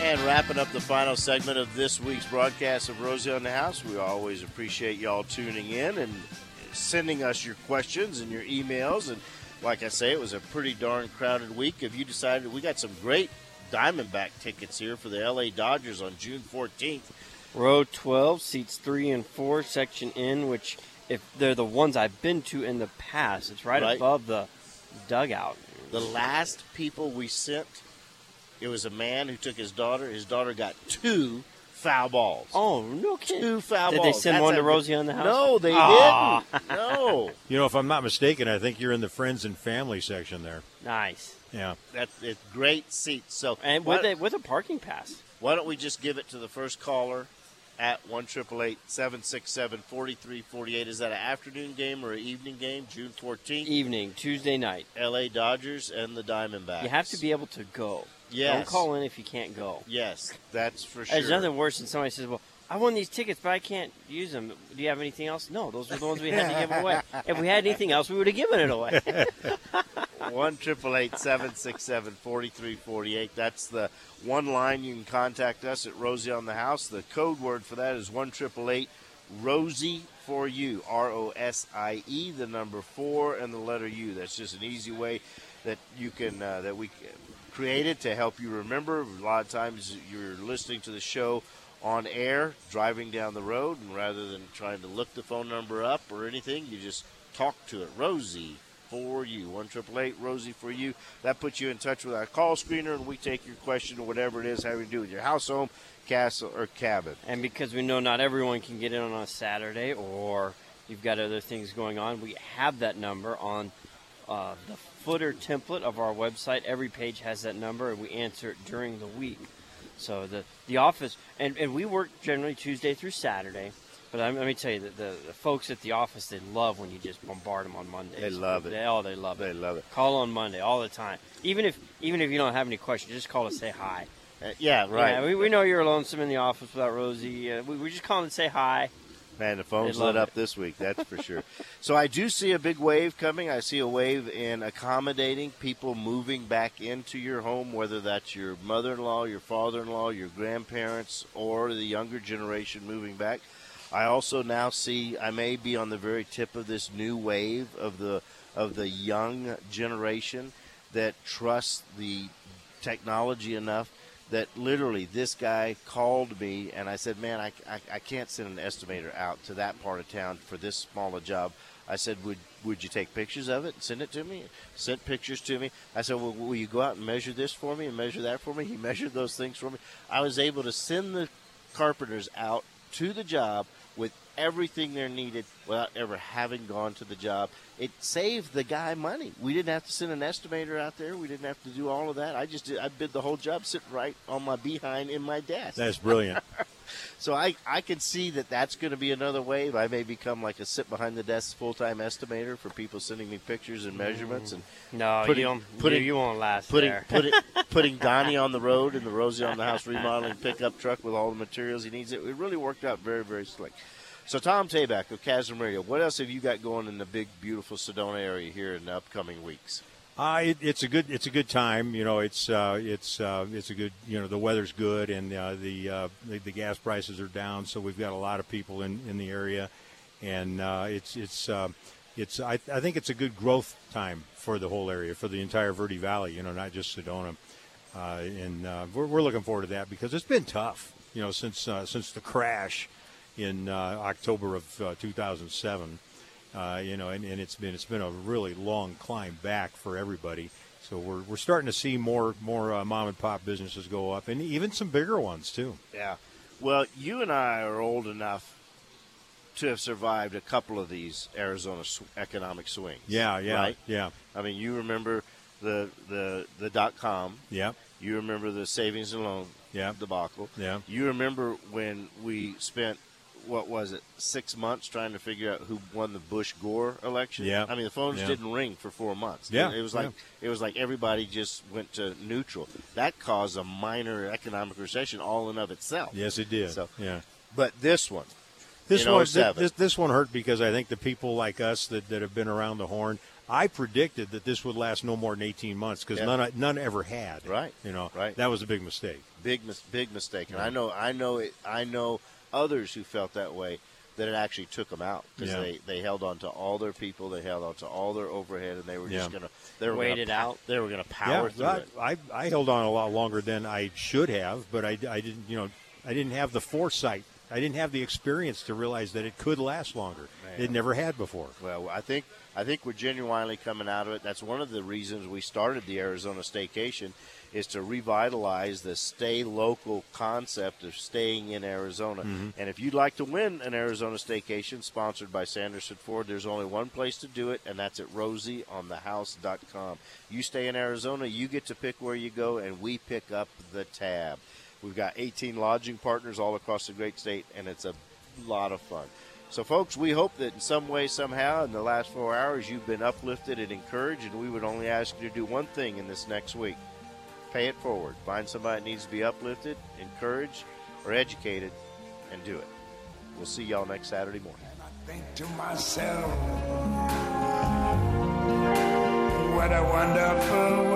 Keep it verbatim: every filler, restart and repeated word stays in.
And wrapping up the final segment of this week's broadcast of Rosie on the House, we always appreciate y'all tuning in and sending us your questions and your emails. And like I say, it was a pretty darn crowded week. Have you decided we got some great Diamondback tickets here for the L A Dodgers on June fourteenth? Row twelve, seats three and four, section in, which if they're the ones I've been to in the past, it's right, right. above the dugout. The last people we sent, it was a man who took his daughter. His daughter got two foul balls. Oh, no kidding. Two foul Did balls. Did they send That's one a, to Rosie on the House? No, they Aww. didn't. No. You know, if I'm not mistaken, I think you're in the friends and family section there. Nice. Yeah. That's it's great seats. So And with a, with a parking pass. Why don't we just give it to the first caller at one eight eight eight, seven six seven, four three four eight. Is that an afternoon game or an evening game? June fourteenth? Evening, Tuesday night. L A Dodgers and the Diamondbacks. You have to be able to go. Yes. Don't call in if you can't go. Yes, that's for sure. There's nothing worse than somebody says, well, I won these tickets, but I can't use them. Do you have anything else? No, those were the ones we had to give away. If we had anything else, we would have given it away. one eight eight eight, seven six seven, four three four eight. That's the one line you can contact us at Rosie on the House. The code word for that is one eight eight eight, Rosie for you, R O S I E, the number four and the letter U. That's just an easy way that you can, uh, that we created to help you remember. A lot of times you're listening to the show on air, driving down the road, and rather than trying to look the phone number up or anything, you just talk to it. Rosie for you, one eight eight eight, Rosie for you. That puts you in touch with our call screener, and we take your question or whatever it is having to do with your house, home, castle, or cabin. And because we know not everyone can get in on a Saturday or you've got other things going on, we have that number on uh, the footer template of our website. Every page has that number, and we answer it during the week. So the, the office, and, and we work generally Tuesday through Saturday, but I, let me tell you, that the, the folks at the office, they love when you just bombard them on Mondays. They love it. They, oh, they love it. They love it. Call on Monday all the time. Even if even if you don't have any questions, just call to say hi. Uh, yeah, right. Yeah, we, we know you're lonesome in the office without Rosie. Uh, we, we just call and say hi. Man, the phone's lit up this week, that's for sure. So I do see a big wave coming. I see a wave in accommodating people moving back into your home, whether that's your mother-in-law, your father-in-law, your grandparents, or the younger generation moving back. I also now see I may be on the very tip of this new wave of the of the young generation that trusts the technology enough that literally this guy called me and I said, man, I, I, I can't send an estimator out to that part of town for this small a job. I said, would would you take pictures of it and send it to me? Sent pictures to me. I said, well, will you go out and measure this for me and measure that for me? He measured those things for me. I was able to send the carpenters out to the job with everything they're needed without ever having gone to the job. It saved the guy money. We didn't have to send an estimator out there. We didn't have to do all of that. I just did, I did the whole job sitting right on my behind in my desk. That's brilliant. So I, I can see that that's going to be another wave. I may become like a sit behind the desk full-time estimator for people sending me pictures and measurements. And no, putting, you, don't, putting, you, you won't last putting, there. Putting, putting Donnie on the road in the Rosie on the House remodeling pickup truck with all the materials he needs. It, it really worked out very, very slick. So Tom Tabak of Casamaria, what else have you got going in the big, beautiful Sedona area here in the upcoming weeks? Uh, it, it's a good it's a good time. You know, it's uh, it's uh, it's a good. You know, the weather's good and uh, the, uh, the the gas prices are down, so we've got a lot of people in, in the area, and uh, it's it's uh, it's I, I think it's a good growth time for the whole area, for the entire Verde Valley. You know, not just Sedona, uh, and uh, we're we're looking forward to that because it's been tough. You know, since uh, since the crash in uh, October of uh, two thousand seven. Uh, you know, and, and it's been it's been a really long climb back for everybody. So we're we're starting to see more more uh, mom and pop businesses go up, and even some bigger ones too. Yeah. Well, you and I are old enough to have survived a couple of these Arizona sw- economic swings. Yeah, yeah, right? yeah. I mean, you remember the the the dot com. Yeah. You remember the savings and loan yeah. debacle. Yeah. You remember when we spent, what was it, six months trying to figure out who won the Bush-Gore election? Yeah. I mean, the phones yeah. didn't ring for four months. Yeah. It was like yeah. it was like everybody just went to neutral. That caused a minor economic recession all in of itself. Yes, it did. So, yeah. But this one. This in one, oh seven. this, this one hurt because I think the people like us that, that have been around the horn, I predicted that this would last no more than eighteen months because Yeah. none none ever had. Right. You know, Right. that was a big mistake. Big, mis- big mistake. And Yeah. I know, I know, it, I know others who felt that way. That it actually took them out because Yeah. they, they held on to all their people, they held on to all their overhead, and they were just Yeah. gonna they were Wait gonna it pow- out. They were gonna power through I, it. I, I held on a lot longer than I should have, but I, I didn't, you know, I didn't have the foresight. I didn't have the experience to realize that it could last longer. Man. It never had before. Well, I think I think we're genuinely coming out of it. That's one of the reasons we started the Arizona Staycation, is to revitalize the stay local concept of staying in Arizona. Mm-hmm. And if you'd like to win an Arizona Staycation sponsored by Sanderson Ford, there's only one place to do it, and that's at rosie on the house dot com. You stay in Arizona, you get to pick where you go, and we pick up the tab. We've got eighteen lodging partners all across the great state, and it's a lot of fun. So, folks, we hope that in some way, somehow, in the last four hours, you've been uplifted and encouraged, and we would only ask you to do one thing in this next week. Pay it forward. Find somebody that needs to be uplifted, encouraged, or educated, and do it. We'll see y'all next Saturday morning. And I think to myself, what a wonderful